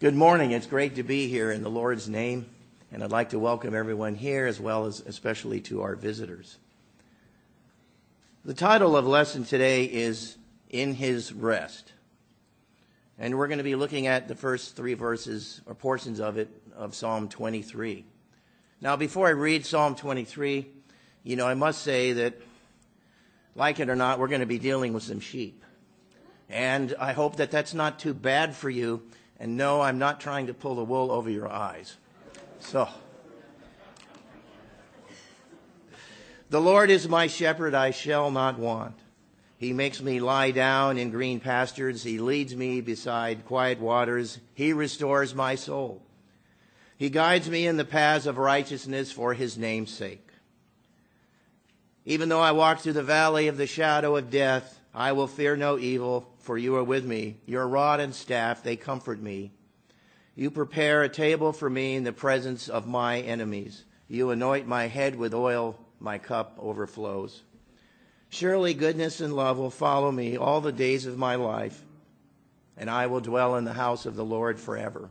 Good morning. It's great to be here in the Lord's name, and I'd like to welcome everyone here as well as especially to our visitors. The title of lesson today is In His Rest, and we're going to be looking at the first three verses or portions of it of Psalm 23. Now, before I read Psalm 23, I must say that, like it or not, we're going to be dealing with some sheep, and I hope that that's not too bad for you. And no, I'm not trying to pull the wool over your eyes. So, the Lord is my shepherd, I shall not want. He makes me lie down in green pastures. He leads me beside quiet waters. He restores my soul. He guides me in the paths of righteousness for his name's sake. Even though I walk through the valley of the shadow of death, I will fear no evil, for you are with me. Your rod and staff, they comfort me. You prepare a table for me in the presence of my enemies. You anoint my head with oil, my cup overflows. Surely goodness and love will follow me all the days of my life, and I will dwell in the house of the Lord forever.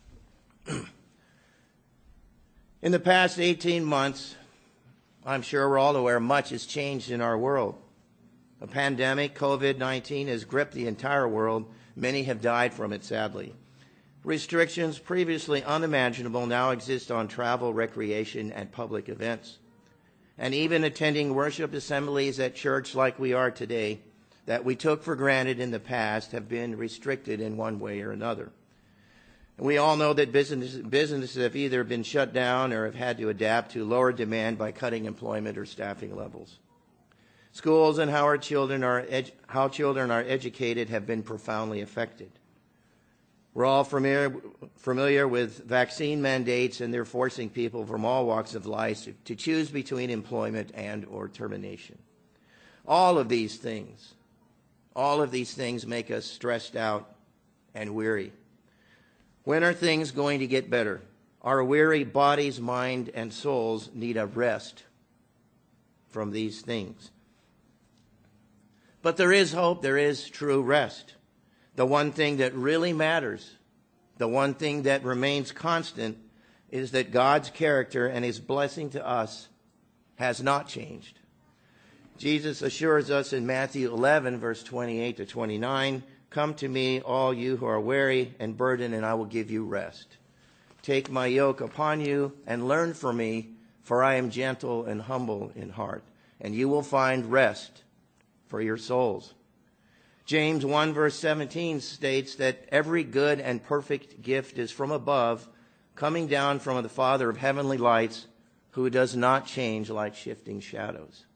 In the past 18 months, I'm sure we're all aware much has changed in our world. A pandemic, COVID-19, has gripped the entire world. Many have died from it, sadly. Restrictions previously unimaginable now exist on travel, recreation, and public events. And even attending worship assemblies at church like we are today, that we took for granted in the past, have been restricted in one way or another. And we all know that businesses have either been shut down or have had to adapt to lower demand by cutting employment or staffing levels. Schools and how children are educated have been profoundly affected. We're all familiar with vaccine mandates, and they're forcing people from all walks of life to choose between employment and or termination. All of these things make us stressed out and weary. When are things going to get better? Our weary bodies, mind, and souls need a rest from these things. But there is hope, there is true rest. The one thing that really matters, the one thing that remains constant, is that God's character and his blessing to us has not changed. Jesus assures us in Matthew 11, verse 28 to 29, "Come to me, all you who are weary and burdened, and I will give you rest. Take my yoke upon you and learn from me, for I am gentle and humble in heart, and you will find rest for your souls." James 1 verse 17 states that every good and perfect gift is from above, coming down from the Father of heavenly lights, who does not change like shifting shadows.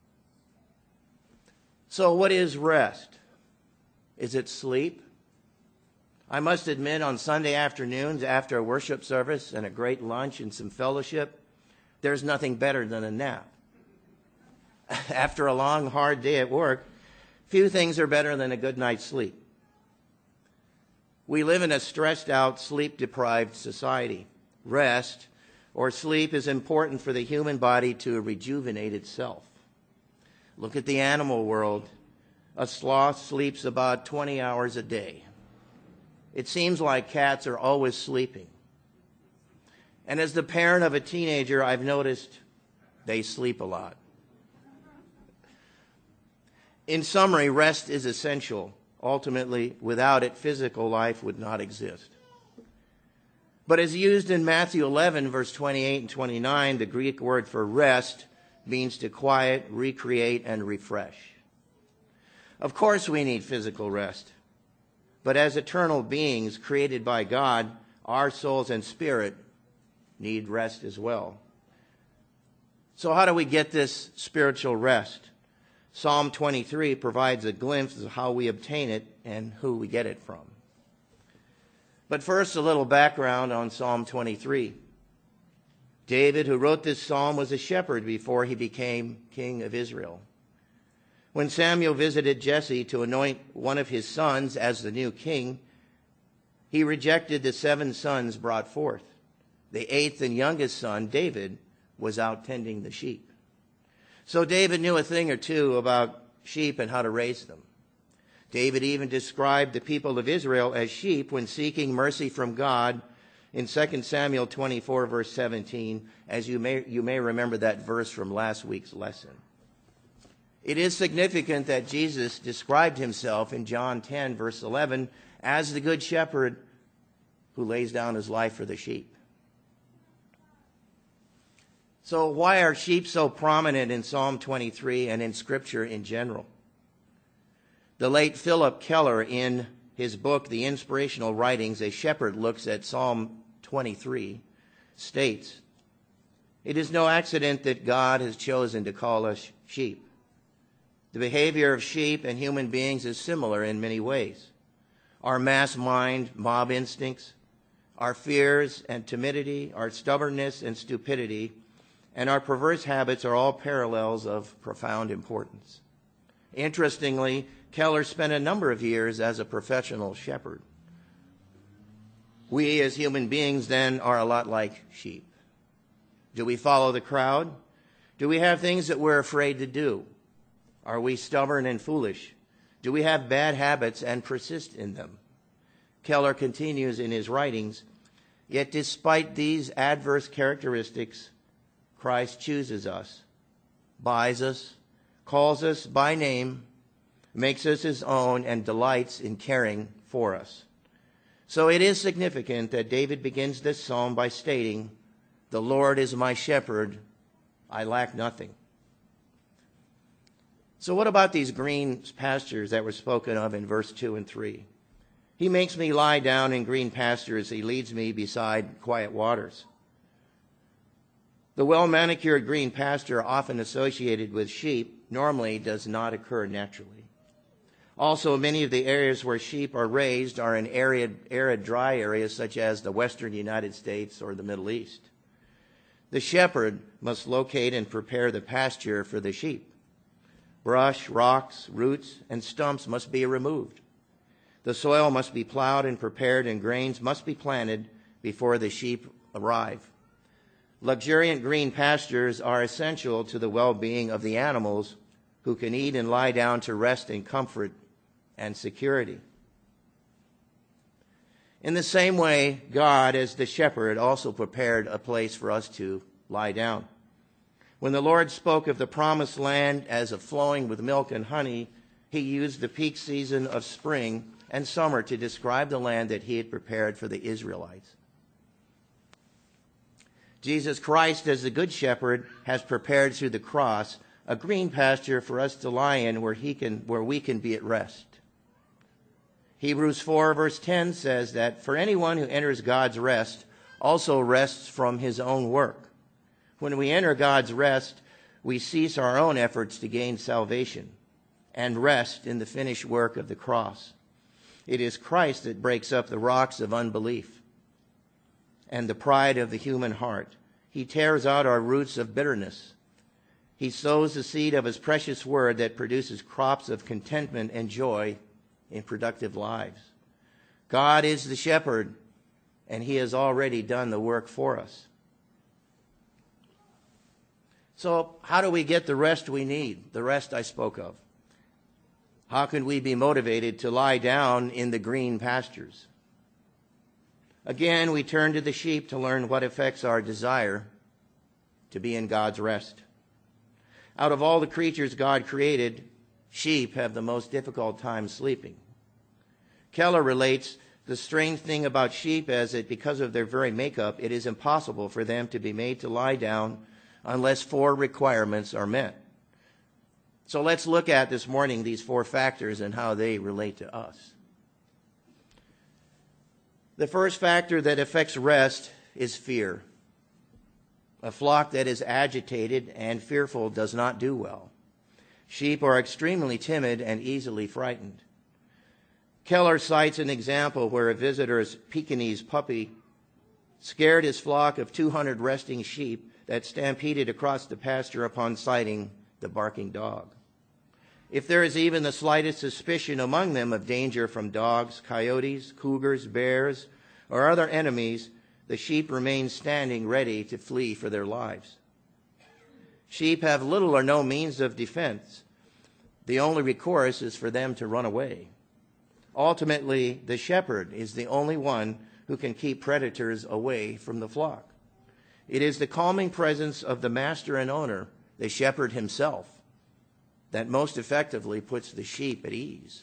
So what is rest? Is it sleep? I must admit, on Sunday afternoons after a worship service and a great lunch and some fellowship, there's nothing better than a nap. After a long, hard day at work, few things are better than a good night's sleep. We live in a stressed-out, sleep-deprived society. Rest, or sleep, is important for the human body to rejuvenate itself. Look at the animal world. A sloth sleeps about 20 hours a day. It seems like cats are always sleeping. And as the parent of a teenager, I've noticed they sleep a lot. In summary, rest is essential. Ultimately, without it, physical life would not exist. But as used in Matthew 11, verse 28 and 29, the Greek word for rest means to quiet, recreate, and refresh. Of course we need physical rest. But as eternal beings created by God, our souls and spirit need rest as well. So how do we get this spiritual rest? Psalm 23 provides a glimpse of how we obtain it and who we get it from. But first, a little background on Psalm 23. David, who wrote this psalm, was a shepherd before he became king of Israel. When Samuel visited Jesse to anoint one of his sons as the new king, he rejected the 7 sons brought forth. The 8th and youngest son, David, was out tending the sheep. So David knew a thing or two about sheep and how to raise them. David even described the people of Israel as sheep when seeking mercy from God in 2 Samuel 24, verse 17, as you may remember that verse from last week's lesson. It is significant that Jesus described himself in John 10, verse 11, as the good shepherd who lays down his life for the sheep. So why are sheep so prominent in Psalm 23 and in Scripture in general? The late Philip Keller, in his book, The Inspirational Writings, A Shepherd Looks at Psalm 23, states, "It is no accident that God has chosen to call us sheep. The behavior of sheep and human beings is similar in many ways. Our mass mind, mob instincts, our fears and timidity, our stubbornness and stupidity, and our perverse habits are all parallels of profound importance." Interestingly, Keller spent a number of years as a professional shepherd. We as human beings then are a lot like sheep. Do we follow the crowd? Do we have things that we're afraid to do? Are we stubborn and foolish? Do we have bad habits and persist in them? Keller continues in his writings, "Yet despite these adverse characteristics, Christ chooses us, buys us, calls us by name, makes us his own, and delights in caring for us." So it is significant that David begins this psalm by stating, "The Lord is my shepherd, I lack nothing." So what about these green pastures that were spoken of in verse 2 and 3? "He makes me lie down in green pastures. He leads me beside quiet waters." The well-manicured green pasture often associated with sheep normally does not occur naturally. Also, many of the areas where sheep are raised are in arid, dry areas such as the western United States or the Middle East. The shepherd must locate and prepare the pasture for the sheep. Brush, rocks, roots, and stumps must be removed. The soil must be plowed and prepared, and grains must be planted before the sheep arrive. Luxuriant green pastures are essential to the well-being of the animals, who can eat and lie down to rest in comfort and security. In the same way, God, as the shepherd, also prepared a place for us to lie down. When the Lord spoke of the promised land as of flowing with milk and honey, he used the peak season of spring and summer to describe the land that he had prepared for the Israelites. Jesus Christ, as the Good Shepherd, has prepared through the cross a green pasture for us to lie in where we can be at rest. Hebrews 4, verse 10 says that for anyone who enters God's rest also rests from his own work. When we enter God's rest, we cease our own efforts to gain salvation and rest in the finished work of the cross. It is Christ that breaks up the rocks of unbelief and the pride of the human heart. He tears out our roots of bitterness. He sows the seed of his precious word that produces crops of contentment and joy in productive lives. God is the shepherd, and he has already done the work for us. So how do we get the rest we need, the rest I spoke of? How can we be motivated to lie down in the green pastures? Again, we turn to the sheep to learn what affects our desire to be in God's rest. Out of all the creatures God created, sheep have the most difficult time sleeping. Keller relates the strange thing about sheep is that because of their very makeup, it is impossible for them to be made to lie down unless 4 requirements are met. So let's look at this morning these 4 factors and how they relate to us. The first factor that affects rest is fear. A flock that is agitated and fearful does not do well. Sheep are extremely timid and easily frightened. Keller cites an example where a visitor's Pekingese puppy scared his flock of 200 resting sheep that stampeded across the pasture upon sighting the barking dog. If there is even the slightest suspicion among them of danger from dogs, coyotes, cougars, bears, or other enemies, the sheep remain standing ready to flee for their lives. Sheep have little or no means of defense. The only recourse is for them to run away. Ultimately, the shepherd is the only one who can keep predators away from the flock. It is the calming presence of the master and owner, the shepherd himself, that most effectively puts the sheep at ease.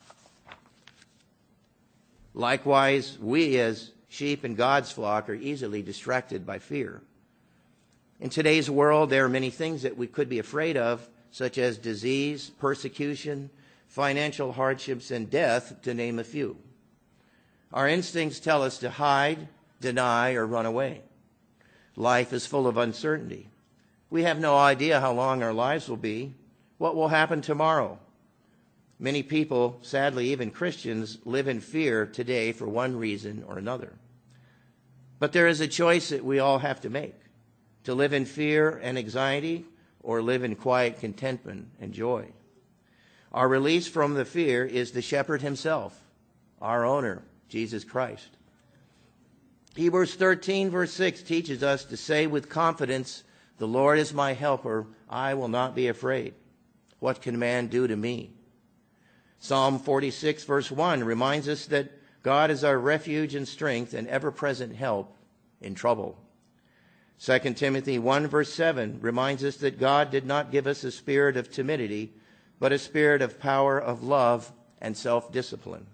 Likewise, we as sheep in God's flock are easily distracted by fear. In today's world, there are many things that we could be afraid of, such as disease, persecution, financial hardships, and death, to name a few. Our instincts tell us to hide, deny, or run away. Life is full of uncertainty. We have no idea how long our lives will be, what will happen tomorrow. Many people, sadly even Christians, live in fear today for one reason or another. But there is a choice that we all have to make, to live in fear and anxiety or live in quiet contentment and joy. Our release from the fear is the shepherd himself, our owner, Jesus Christ. Hebrews 13, verse 6 teaches us to say with confidence, "The Lord is my helper, I will not be afraid. What can man do to me?" Psalm 46, verse 1 reminds us that God is our refuge and strength and ever-present help in trouble. 2 Timothy 1, verse 7 reminds us that God did not give us a spirit of timidity, but a spirit of power, of love, and self-discipline.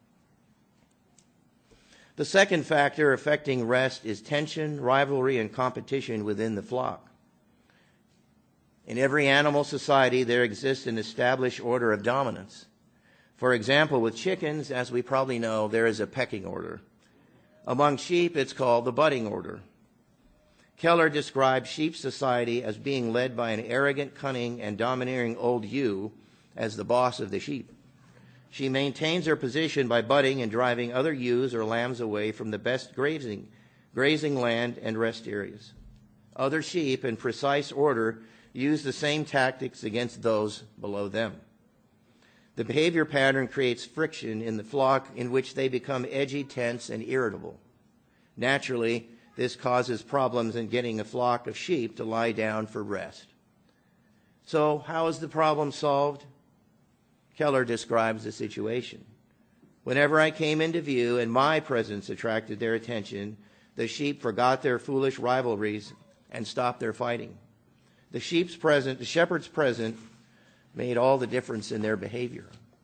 The second factor affecting rest is tension, rivalry, and competition within the flock. In every animal society, there exists an established order of dominance. For example, with chickens, as we probably know, there is a pecking order. Among sheep, it's called the butting order. Keller describes sheep society as being led by an arrogant, cunning, and domineering old ewe as the boss of the sheep. She maintains her position by butting and driving other ewes or lambs away from the best grazing land and rest areas. Other sheep, in precise order, use the same tactics against those below them. The behavior pattern creates friction in the flock in which they become edgy, tense, and irritable. Naturally, this causes problems in getting a flock of sheep to lie down for rest. So, how is the problem solved? Keller describes the situation. Whenever I came into view and my presence attracted their attention, the sheep forgot their foolish rivalries and stopped their fighting. The shepherd's presence made all the difference in their behavior.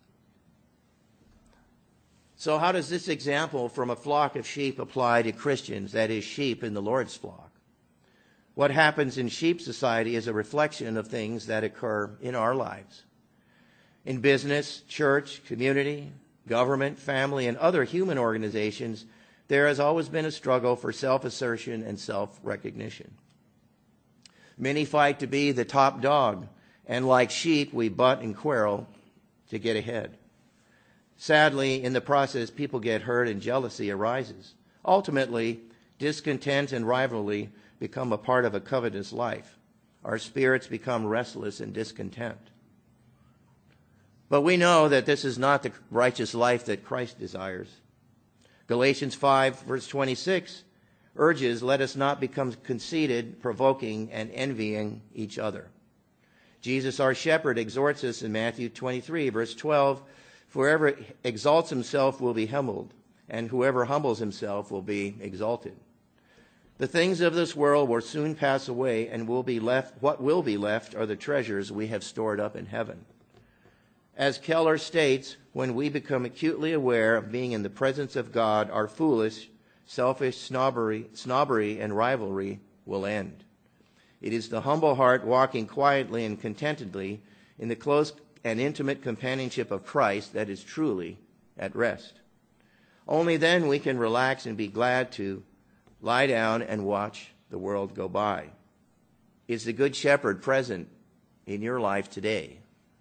So how does this example from a flock of sheep apply to Christians, that is, sheep in the Lord's flock? What happens in sheep society is a reflection of things that occur in our lives. In business, church, community, government, family, and other human organizations, there has always been a struggle for self-assertion and self-recognition. Many fight to be the top dog, and like sheep, we butt and quarrel to get ahead. Sadly, in the process, people get hurt and jealousy arises. Ultimately, discontent and rivalry become a part of a covetous life. Our spirits become restless and discontent. But we know that this is not the righteous life that Christ desires. Galatians 5, verse 26 urges, "Let us not become conceited, provoking, and envying each other." Jesus, our shepherd, exhorts us in Matthew 23, verse 12, "For whoever exalts himself will be humbled, and whoever humbles himself will be exalted." The things of this world will soon pass away, and what will be left are the treasures we have stored up in heaven. As Keller states, when we become acutely aware of being in the presence of God, our foolish, selfish snobbery and rivalry will end. It is the humble heart walking quietly and contentedly in the close and intimate companionship of Christ that is truly at rest. Only then we can relax and be glad to lie down and watch the world go by. Is the Good Shepherd present in your life today?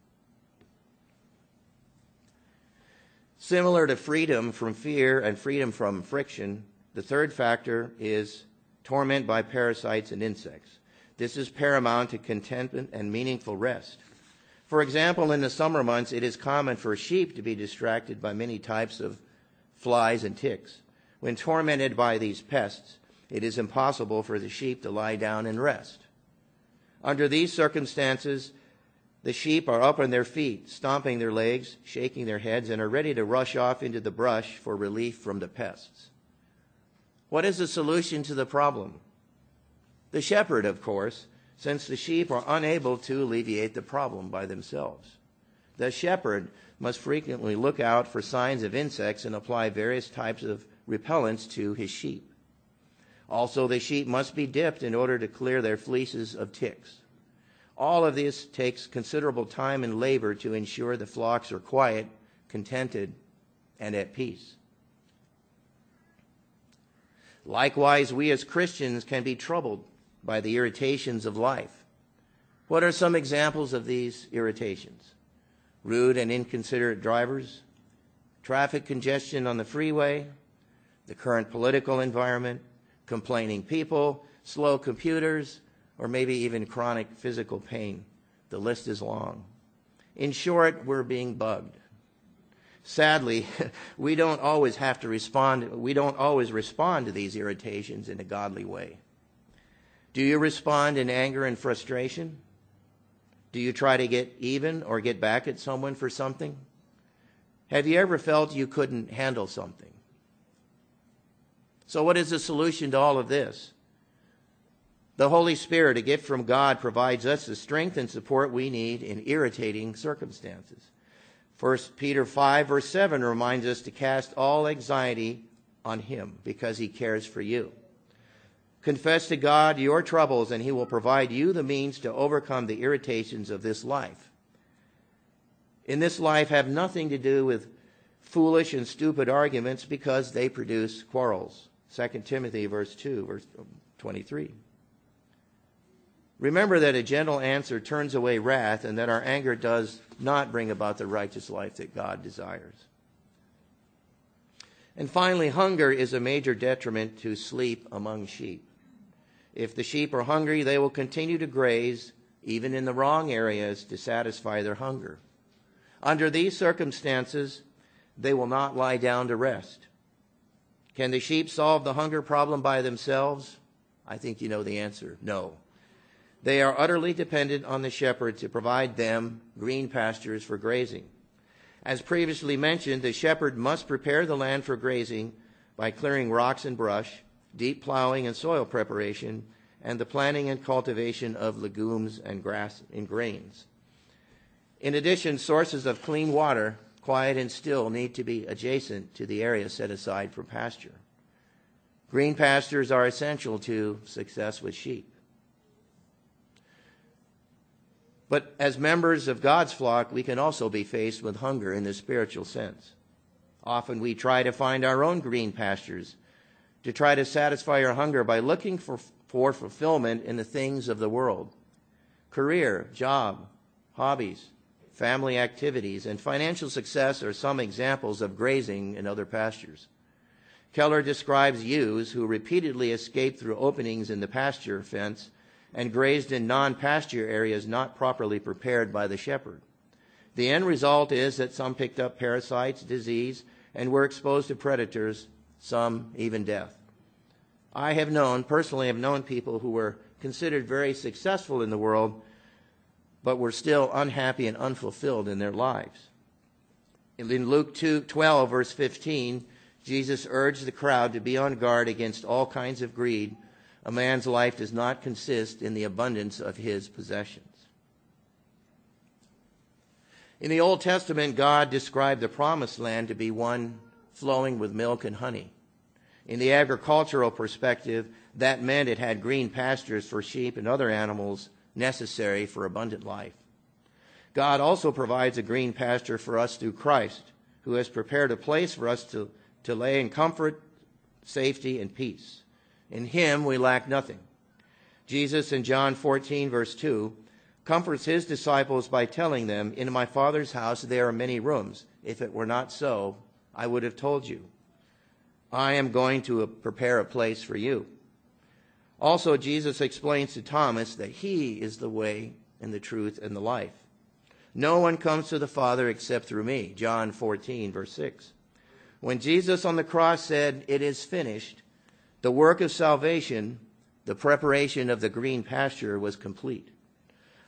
Similar to freedom from fear and freedom from friction, the third factor is torment by parasites and insects. This is paramount to contentment and meaningful rest. For example, in the summer months, it is common for sheep to be distracted by many types of flies and ticks. When tormented by these pests, it is impossible for the sheep to lie down and rest. Under these circumstances, The sheep are up on their feet, stomping their legs, shaking their heads, and are ready to rush off into the brush for relief from the pests. What is the solution to the problem? The shepherd, of course, since the sheep are unable to alleviate the problem by themselves. The shepherd must frequently look out for signs of insects and apply various types of repellents to his sheep. Also, the sheep must be dipped in order to clear their fleeces of ticks. All of this takes considerable time and labor to ensure the flocks are quiet, contented, and at peace. Likewise, we as Christians can be troubled by the irritations of life. What are some examples of these irritations? Rude and inconsiderate drivers, traffic congestion on the freeway, the current political environment, complaining people, slow computers, or maybe even chronic physical pain. The list is long. In short, we're being bugged. Sadly, we don't always respond to these irritations in a godly way. Do you respond in anger and frustration? Do you try to get even or get back at someone for something? Have you ever felt you couldn't handle something? So what is the solution to all of this? The Holy Spirit, a gift from God, provides us the strength and support we need in irritating circumstances. 1 Peter 5, verse 7 reminds us to cast all anxiety on him because he cares for you. Confess to God your troubles, and he will provide you the means to overcome the irritations of this life. In this life have nothing to do with foolish and stupid arguments because they produce quarrels. 2 Timothy verse 2, verse 23. Remember that a gentle answer turns away wrath, and that our anger does not bring about the righteous life that God desires. And finally, hunger is a major detriment to sleep among sheep. If the sheep are hungry, they will continue to graze, even in the wrong areas, to satisfy their hunger. Under these circumstances, they will not lie down to rest. Can the sheep solve the hunger problem by themselves? I think you know the answer. No. They are utterly dependent on the shepherd to provide them green pastures for grazing. As previously mentioned, the shepherd must prepare the land for grazing by clearing rocks and brush, deep plowing and soil preparation, and the planting and cultivation of legumes and grass and grains. In addition, sources of clean water, quiet and still, need to be adjacent to the area set aside for pasture. Green pastures are essential to success with sheep. But as members of God's flock, we can also be faced with hunger in the spiritual sense. Often we try to find our own green pastures to try to satisfy our hunger by looking for fulfillment in the things of the world. Career, job, hobbies, family activities, and financial success are some examples of grazing in other pastures. Keller describes ewes who repeatedly escaped through openings in the pasture fence and grazed in non-pasture areas not properly prepared by the shepherd. The end result is that some picked up parasites, disease, and were exposed to predators, some even death. I personally have known people who were considered very successful in the world, but were still unhappy and unfulfilled in their lives. In Luke 12, verse 15, Jesus urged the crowd to be on guard against all kinds of greed. A man's life does not consist in the abundance of his possessions. In the Old Testament, God described the promised land to be one flowing with milk and honey. In the agricultural perspective, that meant it had green pastures for sheep and other animals necessary for abundant life. God also provides a green pasture for us through Christ, who has prepared a place for us to lay in comfort, safety, and peace. In him we lack nothing. Jesus in John 14, verse 2, comforts his disciples by telling them, "In my Father's house there are many rooms. If it were not so, I would have told you. I am going to prepare a place for you." Also, Jesus explains to Thomas that he is the way and the truth and the life. No one comes to the Father except through me. John 14, verse 6. When Jesus on the cross said, "It is finished," the work of salvation, the preparation of the green pasture, was complete.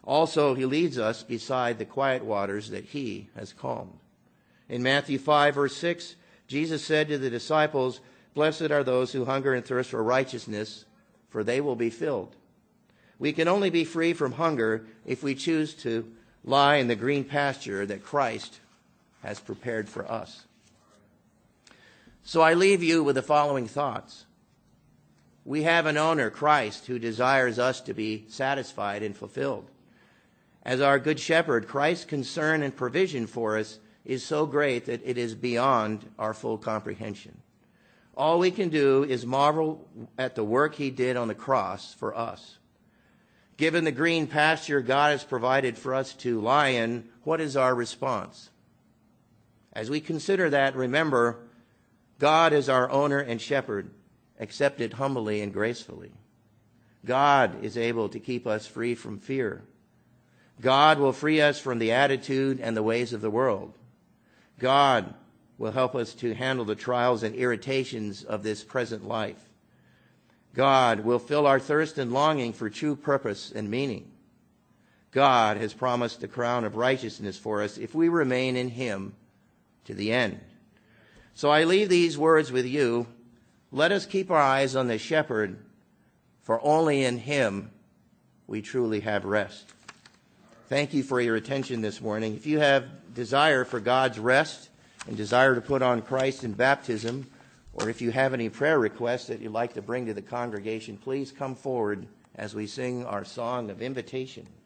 Also, he leads us beside the quiet waters that he has calmed. In Matthew 5, verse 6, Jesus said to the disciples, "Blessed are those who hunger and thirst for righteousness, for they will be filled." We can only be free from hunger if we choose to lie in the green pasture that Christ has prepared for us. So I leave you with the following thoughts. We have an owner, Christ, who desires us to be satisfied and fulfilled. As our good shepherd, Christ's concern and provision for us is so great that it is beyond our full comprehension. All we can do is marvel at the work he did on the cross for us. Given the green pasture God has provided for us to lie in, what is our response? As we consider that, remember, God is our owner and shepherd. Accept it humbly and gracefully. God is able to keep us free from fear. God will free us from the attitude and the ways of the world. God will help us to handle the trials and irritations of this present life. God will fill our thirst and longing for true purpose and meaning. God has promised the crown of righteousness for us if we remain in him to the end. So I leave these words with you. Let us keep our eyes on the shepherd, for only in him we truly have rest. Thank you for your attention this morning. If you have desire for God's rest and desire to put on Christ in baptism, or if you have any prayer requests that you'd like to bring to the congregation, please come forward as we sing our song of invitation.